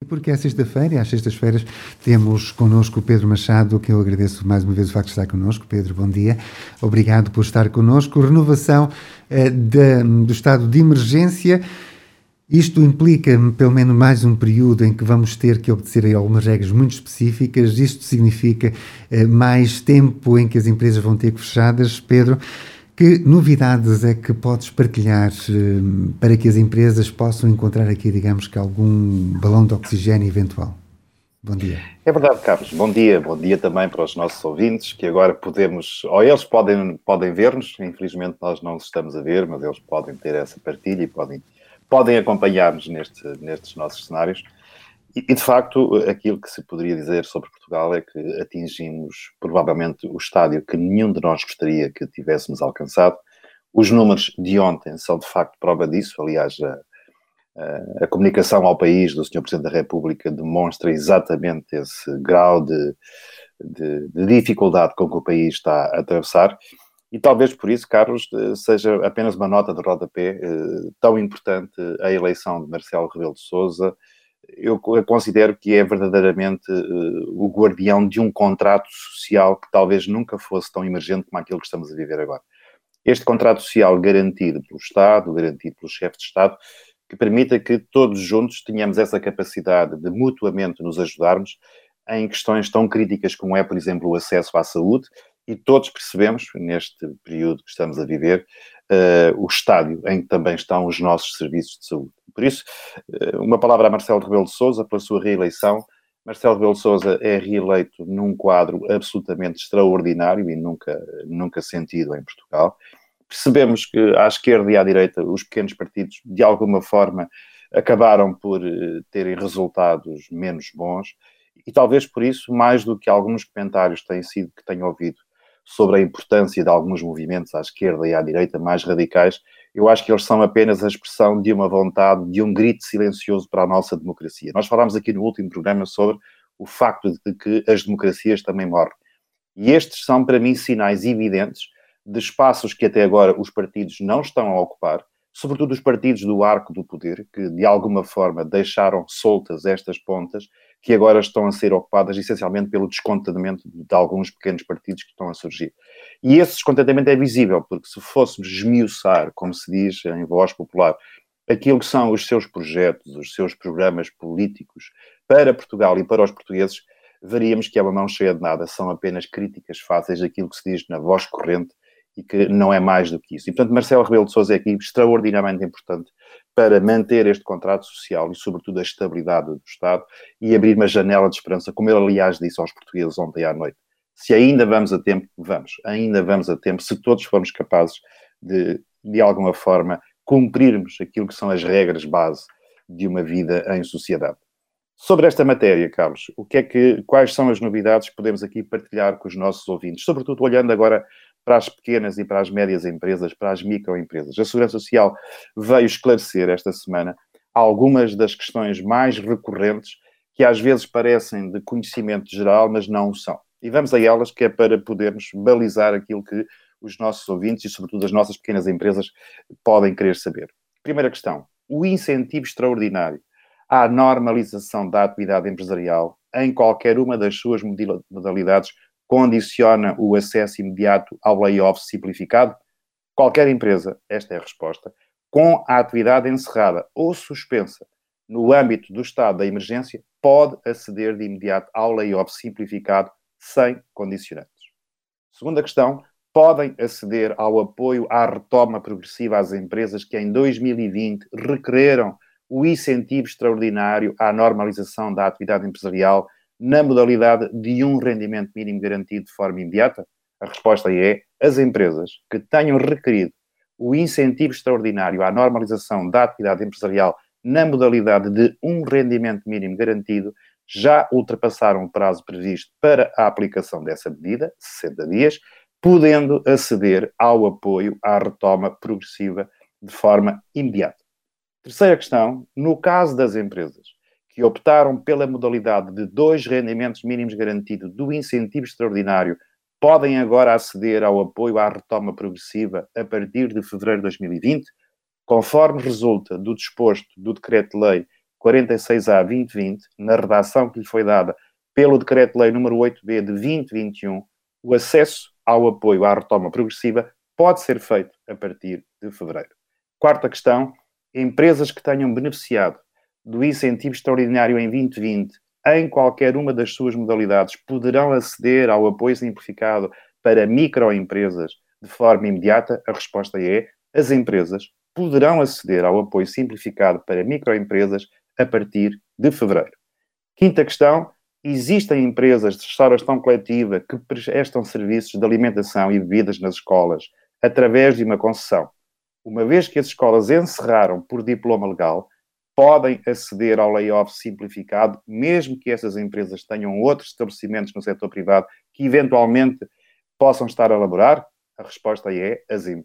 porque é sexta-feira e às sextas-feiras temos connosco o Pedro Machado, que eu agradeço mais uma vez o facto de estar connosco. Pedro, bom dia. Obrigado por estar connosco. Renovação do estado de emergência. Isto implica pelo menos mais um período em que vamos ter que obedecer a algumas regras muito específicas. Isto significa mais tempo em que as empresas vão ter que fechadas. Pedro, que novidades é que podes partilhar para que as empresas possam encontrar aqui, digamos que algum balão de oxigênio eventual? Bom dia. É verdade, Carlos. Bom dia também para os nossos ouvintes, que agora podemos, ou eles podem ver-nos, infelizmente nós não os estamos a ver, mas eles podem ter essa partilha e podem acompanhar-nos nestes nossos cenários. E, de facto, aquilo que se poderia dizer sobre Portugal é que atingimos, provavelmente, o estádio que nenhum de nós gostaria que tivéssemos alcançado. Os números de ontem são, de facto, prova disso. Aliás, a comunicação ao país do Sr. Presidente da República demonstra exatamente esse grau de dificuldade com que o país está a atravessar. E talvez por isso, Carlos, seja apenas uma nota de rodapé tão importante a eleição de Marcelo Rebelo de Sousa. Eu considero que é verdadeiramente o guardião de um contrato social que talvez nunca fosse tão emergente como aquilo que estamos a viver agora. Este contrato social garantido pelo Estado, garantido pelo chefe de Estado, que permita que todos juntos tenhamos essa capacidade de mutuamente nos ajudarmos em questões tão críticas como é, por exemplo, o acesso à saúde, e todos percebemos, neste período que estamos a viver, o estádio em que também estão os nossos serviços de saúde. Por isso, uma palavra a Marcelo Rebelo de Sousa pela sua reeleição. Marcelo Rebelo de Sousa é reeleito num quadro absolutamente extraordinário e nunca sentido em Portugal. Percebemos que à esquerda e à direita os pequenos partidos, de alguma forma, acabaram por terem resultados menos bons e talvez por isso, mais do que alguns comentários que tenho ouvido sobre a importância de alguns movimentos à esquerda e à direita mais radicais, eu acho que eles são apenas a expressão de uma vontade, de um grito silencioso para a nossa democracia. Nós falámos aqui no último programa sobre o facto de que as democracias também morrem. E estes são, para mim, sinais evidentes de espaços que até agora os partidos não estão a ocupar, sobretudo os partidos do arco do poder, que de alguma forma deixaram soltas estas pontas, que agora estão a ser ocupadas essencialmente pelo descontentamento de alguns pequenos partidos que estão a surgir. E esse descontentamento é visível, porque se fôssemos esmiuçar, como se diz em voz popular, aquilo que são os seus projetos, os seus programas políticos para Portugal e para os portugueses, veríamos que é uma mão cheia de nada, são apenas críticas fáceis daquilo que se diz na voz corrente e que não é mais do que isso. E, portanto, Marcelo Rebelo de Sousa é aqui extraordinariamente importante para manter este contrato social e, sobretudo, a estabilidade do Estado e abrir uma janela de esperança, como ele, aliás, disse aos portugueses ontem à noite. Se ainda vamos a tempo, ainda vamos a tempo, se todos formos capazes de alguma forma, cumprirmos aquilo que são as regras base de uma vida em sociedade. Sobre esta matéria, Carlos, quais são as novidades que podemos aqui partilhar com os nossos ouvintes, sobretudo olhando agora para as pequenas e para as médias empresas, para as microempresas. A Segurança Social veio esclarecer esta semana algumas das questões mais recorrentes que às vezes parecem de conhecimento geral, mas não o são. E vamos a elas, que é para podermos balizar aquilo que os nossos ouvintes e, sobretudo, as nossas pequenas empresas podem querer saber. Primeira questão, o incentivo extraordinário à normalização da atividade empresarial em qualquer uma das suas modalidades condiciona o acesso imediato ao layoff simplificado? Qualquer empresa, esta é a resposta, com a atividade encerrada ou suspensa no âmbito do estado da emergência, pode aceder de imediato ao layoff simplificado sem condicionantes. Segunda questão, podem aceder ao apoio à retoma progressiva às empresas que em 2020 requereram o incentivo extraordinário à normalização da atividade empresarial na modalidade de um rendimento mínimo garantido de forma imediata? A resposta é: as empresas que tenham requerido o incentivo extraordinário à normalização da atividade empresarial na modalidade de um rendimento mínimo garantido já ultrapassaram o prazo previsto para a aplicação dessa medida, 60 dias, podendo aceder ao apoio à retoma progressiva de forma imediata. Terceira questão, no caso das empresas que optaram pela modalidade de 2 rendimentos mínimos garantidos do incentivo extraordinário, podem agora aceder ao apoio à retoma progressiva a partir de fevereiro de 2020, conforme resulta do disposto do Decreto-Lei 46A/2020, na redação que lhe foi dada pelo Decreto-Lei número 8B de 2021, o acesso ao apoio à retoma progressiva pode ser feito a partir de fevereiro. Quarta questão, empresas que tenham beneficiado do incentivo extraordinário em 2020 em qualquer uma das suas modalidades poderão aceder ao apoio simplificado para microempresas de forma imediata? A resposta é: as empresas poderão aceder ao apoio simplificado para microempresas a partir de fevereiro. Quinta questão, existem empresas de restauração coletiva que prestam serviços de alimentação e bebidas nas escolas através de uma concessão. Uma vez que as escolas encerraram por diploma legal, podem aceder ao layoff simplificado, mesmo que essas empresas tenham outros estabelecimentos no setor privado que eventualmente possam estar a elaborar? A resposta é: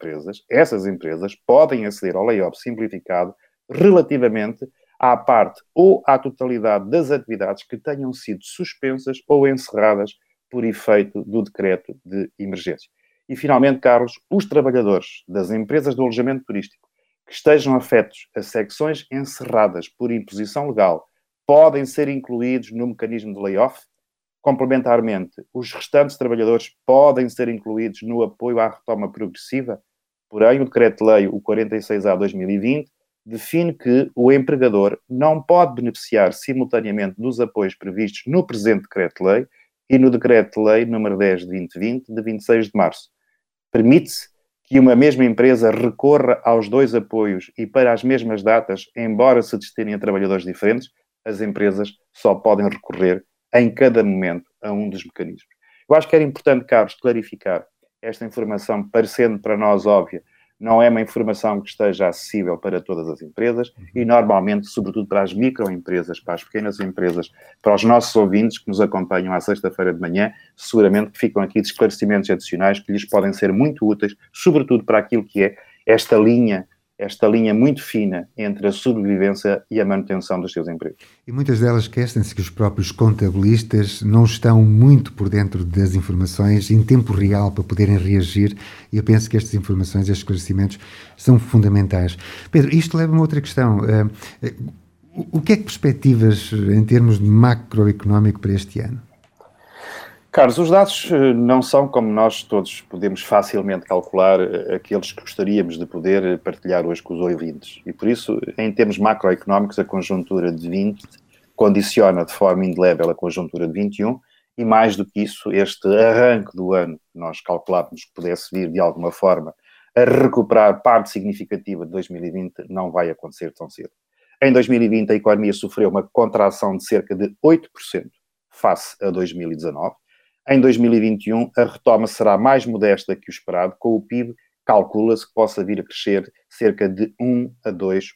essas empresas podem aceder ao layoff simplificado relativamente à parte ou à totalidade das atividades que tenham sido suspensas ou encerradas por efeito do decreto de emergência. E, finalmente, Carlos, os trabalhadores das empresas do alojamento turístico que estejam afetos a secções encerradas por imposição legal podem ser incluídos no mecanismo de layoff. Complementarmente, os restantes trabalhadores podem ser incluídos no apoio à retoma progressiva. Porém, o Decreto-Lei, o 46A/2020, define que o empregador não pode beneficiar simultaneamente dos apoios previstos no presente Decreto-Lei e no Decreto-Lei número 10 de 2020, de 26 de março. Permite-se que uma mesma empresa recorra aos dois apoios e para as mesmas datas, embora se destinem a trabalhadores diferentes, as empresas só podem recorrer em cada momento a um dos mecanismos. Eu acho que era importante, Carlos, clarificar esta informação, parecendo para nós óbvia. Não é uma informação que esteja acessível para todas as empresas e, normalmente, sobretudo para as microempresas, para as pequenas empresas, para os nossos ouvintes que nos acompanham à sexta-feira de manhã, seguramente que ficam aqui de esclarecimentos adicionais que lhes podem ser muito úteis, sobretudo para aquilo que é esta linha muito fina entre a sobrevivência e a manutenção dos seus empregos. E muitas delas esquecem-se que os próprios contabilistas não estão muito por dentro das informações em tempo real para poderem reagir, e eu penso que estas informações, estes esclarecimentos, são fundamentais. Pedro, isto leva-me a outra questão. O que é que perspectivas em termos de macroeconómico para este ano? Carlos, os dados não são, como nós todos podemos facilmente calcular, aqueles que gostaríamos de poder partilhar hoje com os ouvintes. E por isso, em termos macroeconómicos, a conjuntura de 20 condiciona de forma indelével a conjuntura de 21 e, mais do que isso, este arranque do ano que nós calculávamos que pudesse vir de alguma forma a recuperar parte significativa de 2020 não vai acontecer tão cedo. Em 2020, a economia sofreu uma contração de cerca de 8% face a 2019. Em 2021, a retoma será mais modesta que o esperado, com o PIB, calcula-se que possa vir a crescer cerca de 1 a 2%.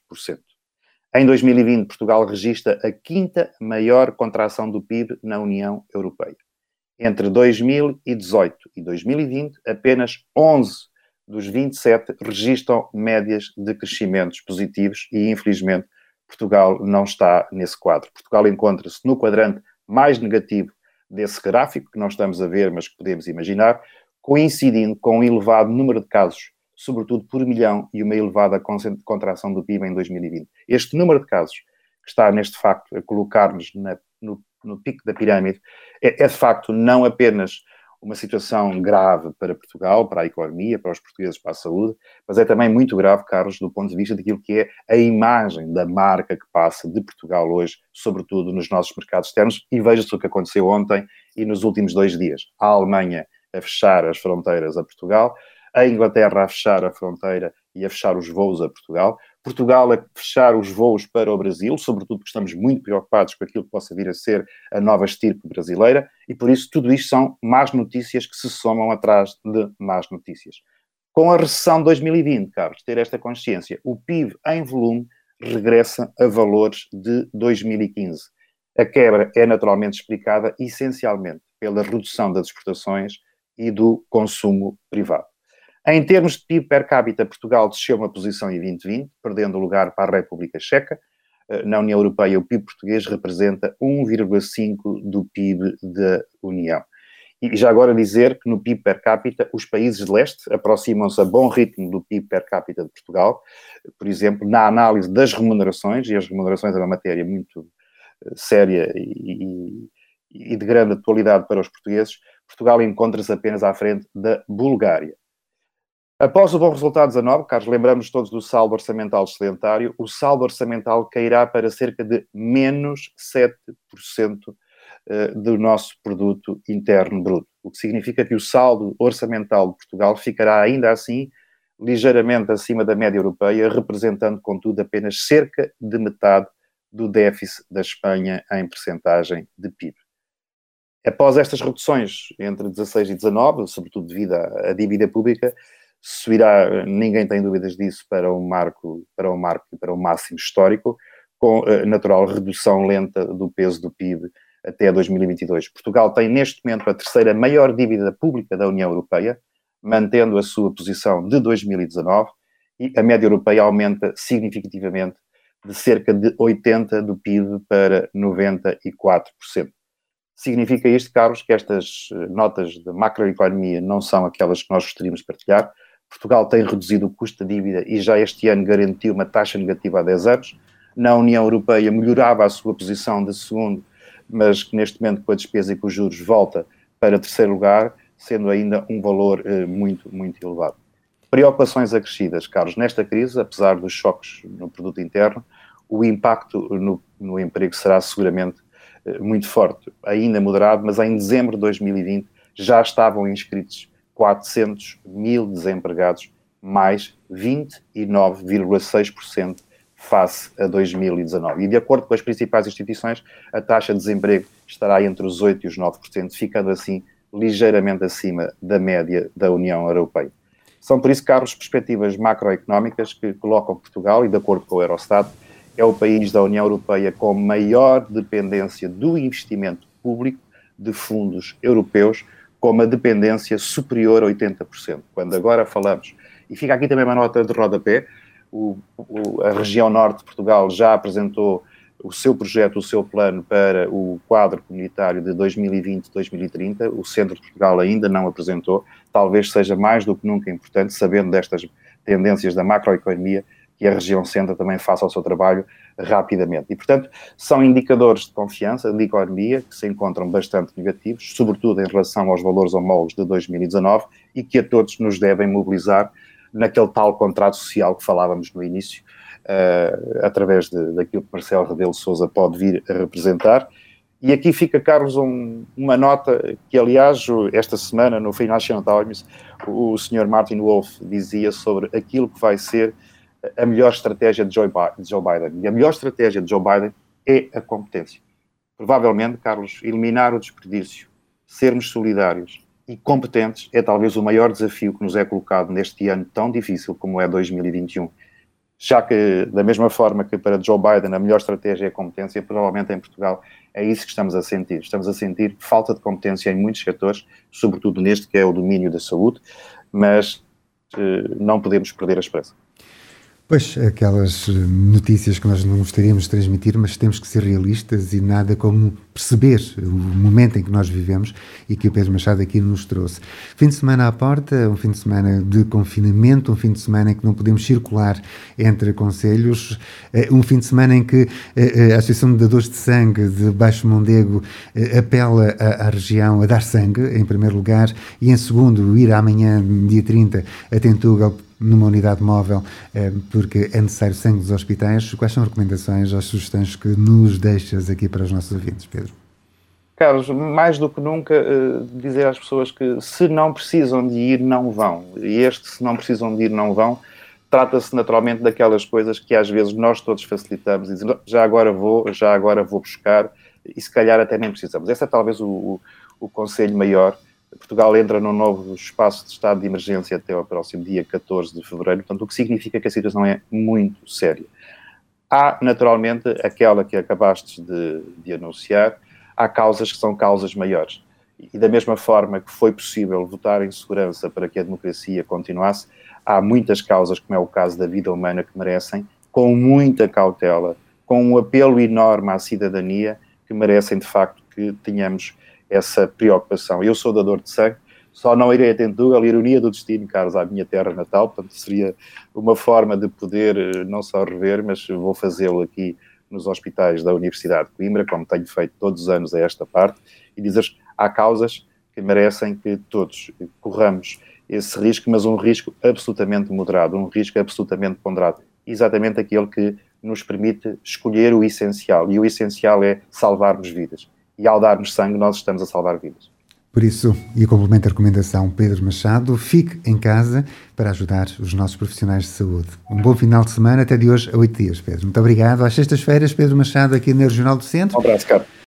Em 2020, Portugal registra a quinta maior contração do PIB na União Europeia. Entre 2018 e 2020, apenas 11 dos 27 registram médias de crescimentos positivos e, infelizmente, Portugal não está nesse quadro. Portugal encontra-se no quadrante mais negativo desse gráfico, que não estamos a ver, mas que podemos imaginar, coincidindo com um elevado número de casos, sobretudo por milhão, e uma elevada contração do PIB em 2020. Este número de casos, que está neste facto a colocar-nos no pico da pirâmide, é de facto não apenas uma situação grave para Portugal, para a economia, para os portugueses, para a saúde, mas é também muito grave, Carlos, do ponto de vista daquilo que é a imagem da marca que passa de Portugal hoje, sobretudo nos nossos mercados externos, e veja-se o que aconteceu ontem e nos últimos 2 dias. A Alemanha a fechar as fronteiras a Portugal, a Inglaterra a fechar a fronteira e a fechar os voos a Portugal, Portugal a fechar os voos para o Brasil, sobretudo porque estamos muito preocupados com aquilo que possa vir a ser a nova estirpe brasileira, e por isso tudo isto são más notícias que se somam atrás de más notícias. Com a recessão de 2020, Carlos, ter esta consciência, o PIB em volume regressa a valores de 2015. A quebra é naturalmente explicada essencialmente pela redução das exportações e do consumo privado. Em termos de PIB per capita, Portugal desceu uma posição em 2020, perdendo o lugar para a República Checa. Na União Europeia, o PIB português representa 1,5% do PIB da União. E já agora dizer que no PIB per capita os países de leste aproximam-se a bom ritmo do PIB per capita de Portugal. Por exemplo, na análise das remunerações, e as remunerações é uma matéria muito séria e de grande atualidade para os portugueses, Portugal encontra-se apenas à frente da Bulgária. Após o bom resultado 19, Carlos, lembramos todos do saldo orçamental excedentário, o saldo orçamental cairá para cerca de menos 7% do nosso produto interno bruto, o que significa que o saldo orçamental de Portugal ficará ainda assim ligeiramente acima da média europeia, representando, contudo, apenas cerca de metade do déficit da Espanha em percentagem de PIB. Após estas reduções entre 16 e 19, sobretudo devido à dívida pública, subirá, ninguém tem dúvidas disso, para um máximo histórico, com natural redução lenta do peso do PIB até 2022. Portugal tem neste momento a terceira maior dívida pública da União Europeia, mantendo a sua posição de 2019, e a média europeia aumenta significativamente de cerca de 80% do PIB para 94%. Significa isto, Carlos, que estas notas de macroeconomia não são aquelas que nós gostaríamos de partilhar. Portugal tem reduzido o custo da dívida e já este ano garantiu uma taxa negativa há 10 anos. Na União Europeia melhorava a sua posição de segundo, mas que neste momento, com a despesa e com os juros, volta para terceiro lugar, sendo ainda um valor muito, muito elevado. Preocupações acrescidas, Carlos, nesta crise, apesar dos choques no produto interno, o impacto no emprego será seguramente muito forte, ainda moderado, mas em dezembro de 2020 já estavam inscritos 400 mil desempregados, mais 29,6% face a 2019. E de acordo com as principais instituições, a taxa de desemprego estará entre os 8% e os 9%, ficando assim ligeiramente acima da média da União Europeia. São por isso, Carlos, perspectivas macroeconómicas que colocam Portugal, e de acordo com o Eurostat, é o país da União Europeia com maior dependência do investimento público de fundos europeus, com uma dependência superior a 80%. Quando agora falamos, e fica aqui também uma nota de rodapé, a região norte de Portugal já apresentou o seu projeto, o seu plano para o quadro comunitário de 2020-2030, o centro de Portugal ainda não apresentou, talvez seja mais do que nunca importante, sabendo destas tendências da macroeconomia, que a região centro também faça o seu trabalho rapidamente. E, portanto, são indicadores de confiança da economia que se encontram bastante negativos, sobretudo em relação aos valores homólogos de 2019, e que a todos nos devem mobilizar naquele tal contrato social que falávamos no início, através daquilo que Marcelo Rebelo de Sousa pode vir a representar. E aqui fica, Carlos, uma nota que, aliás, esta semana, no Financial Times, o Sr. Martin Wolf dizia sobre aquilo que vai ser a melhor estratégia de Joe Biden. E a melhor estratégia de Joe Biden é a competência. Provavelmente, Carlos, eliminar o desperdício, sermos solidários e competentes é talvez o maior desafio que nos é colocado neste ano tão difícil como é 2021. Já que, da mesma forma que para Joe Biden a melhor estratégia é a competência, provavelmente em Portugal é isso que estamos a sentir. Estamos a sentir falta de competência em muitos setores, sobretudo neste que é o domínio da saúde, mas não podemos perder a esperança. Pois, aquelas notícias que nós não gostaríamos de transmitir, mas temos que ser realistas e nada como perceber o momento em que nós vivemos e que o Pedro Machado aqui nos trouxe. Fim de semana à porta, um fim de semana de confinamento, um fim de semana em que não podemos circular entre concelhos, um fim de semana em que a Associação de Dadores de Sangue de Baixo Mondego apela à região a dar sangue, em primeiro lugar, e em segundo, ir amanhã, dia 30, a Tentugal, numa unidade móvel, porque é necessário sangue dos hospitais. Quais são as recomendações, as sugestões que nos deixas aqui para os nossos ouvintes, Pedro? Carlos, mais do que nunca, dizer às pessoas que se não precisam de ir, não vão. E se não precisam de ir, não vão, trata-se naturalmente daquelas coisas que às vezes nós todos facilitamos e dizemos, já agora vou buscar, e se calhar até nem precisamos. Esse é talvez o conselho maior. Portugal entra num novo espaço de estado de emergência até ao próximo dia 14 de fevereiro, portanto, o que significa que a situação é muito séria. Há, naturalmente, aquela que acabaste de anunciar, há causas que são causas maiores. E da mesma forma que foi possível votar em segurança para que a democracia continuasse, há muitas causas, como é o caso da vida humana, que merecem, com muita cautela, com um apelo enorme à cidadania, que merecem, de facto, que tenhamos essa preocupação. Eu sou dador de sangue, só não irei a Tentugal, ironia do destino, caros, à minha terra natal, portanto seria uma forma de poder não só rever, mas vou fazê-lo aqui nos hospitais da Universidade de Coimbra, como tenho feito todos os anos a esta parte, e dizer há causas que merecem que todos corramos esse risco, mas um risco absolutamente moderado, um risco absolutamente ponderado, exatamente aquele que nos permite escolher o essencial, e o essencial é salvarmos vidas. E ao darmos sangue, nós estamos a salvar vidas. Por isso, e complemento a recomendação, Pedro Machado, fique em casa para ajudar os nossos profissionais de saúde. Um bom final de semana, até de hoje a 8 dias, Pedro. Muito obrigado. Às sextas-feiras, Pedro Machado aqui no Regional do Centro. Um abraço, Carlos.